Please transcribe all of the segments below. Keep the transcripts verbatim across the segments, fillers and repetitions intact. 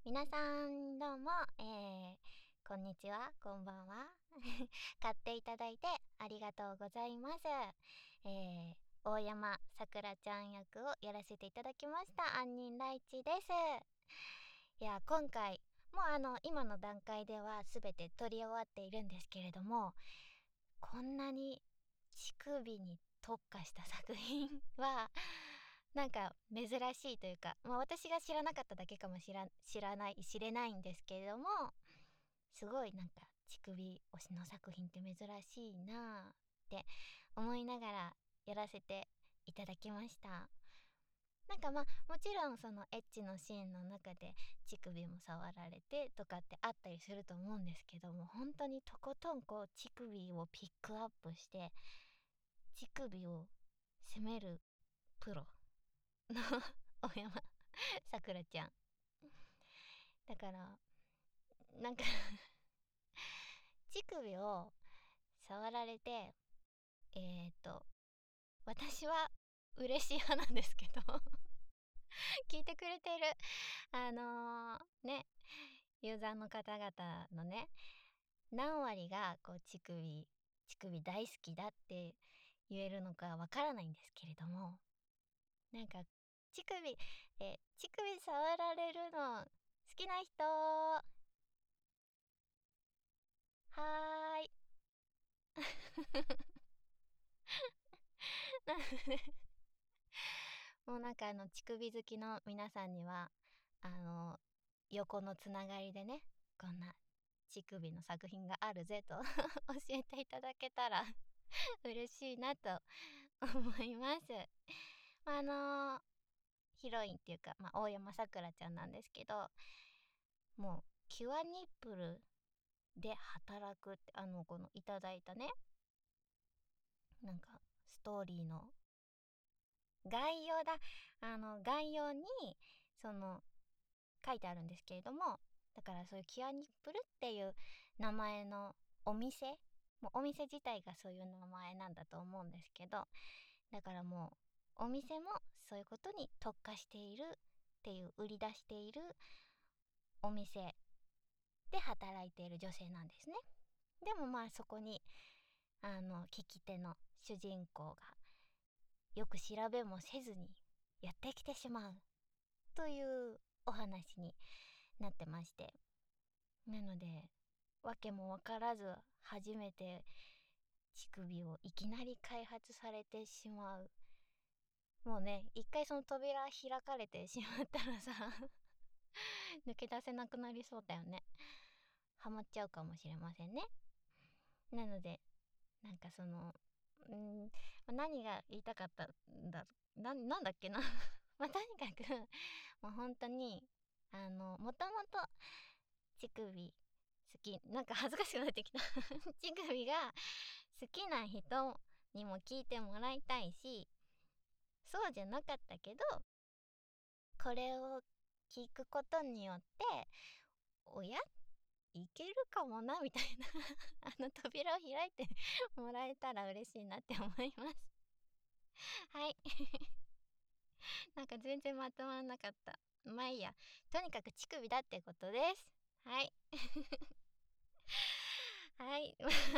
皆さんどうも、えー、こんにちは、こんばんは。買っていただいてありがとうございます。えー、大山さくらちゃん役をやらせていただきました杏仁ライチです。いや、今回もうあの今の段階では全て撮り終わっているんですけれども、こんなに乳首に特化した作品はなんか珍しいというか、まあ、私が知らなかっただけかもしら知らない知れないんですけれども、すごいなんか乳首推しの作品って珍しいなって思いながらやらせていただきました。なんかまあもちろんそのエッチのシーンの中で乳首も触られてとかってあったりすると思うんですけども、本当にとことんこう乳首をピックアップして乳首を攻めるプロの大山さくらちゃんだから、なんか乳首を触られて、えーと私は嬉しい派なんですけど聞いてくれているあのー、ねユーザーの方々のね何割がこう乳首乳首大好きだって言えるのかわからないんですけれども、なんか乳首え乳首触られるの好きな人、はーいなのでもうなんかあの乳首好きの皆さんにはあの横のつながりでね、こんな乳首の作品があるぜと教えていただけたら嬉しいなと思います。まあ、あのヒロインっていうか、まあ、大山さくらちゃんなんですけど、もうキュアニップルで働くってあのこのいただいたね、なんかストーリーの概要だあの概要にその書いてあるんですけれども、だからそういうキュアニップルっていう名前のお店、もうお店自体がそういう名前なんだと思うんですけど、だからもうお店もそういうことに特化しているっていう、売り出しているお店で働いている女性なんですね。でもまあそこにあの聞き手の主人公がよく調べもせずにやってきてしまうというお話になってまして、なので訳も分からず初めて乳首をいきなり開発されてしまう。もうね、一回その扉開かれてしまったらさ抜け出せなくなりそうだよね。ハマっちゃうかもしれませんね。なのでなんかそのうーん何が言いたかったんだな、なんだっけなまあとにかくもう本当にあのもともと乳首好き、なんか恥ずかしくなってきた乳首が好きな人にも聞いてもらいたいし、そうじゃなかったけどこれを聞くことによっておやいけるかもなみたいなあの扉を開いてもらえたら嬉しいなって思いますはいなんか全然まとまんなかった。まあいいや、とにかく乳首だってことです。はいはい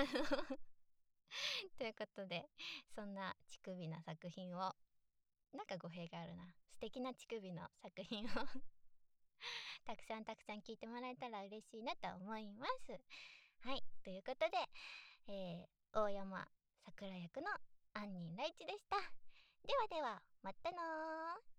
ということで、そんな乳首な作品を、なんか語弊があるな、素敵な乳首の作品をたくさんたくさん聞いてもらえたら嬉しいなと思います。はい、ということで、えー、大山さくら役の杏仁ライチでした。ではでは、またのー。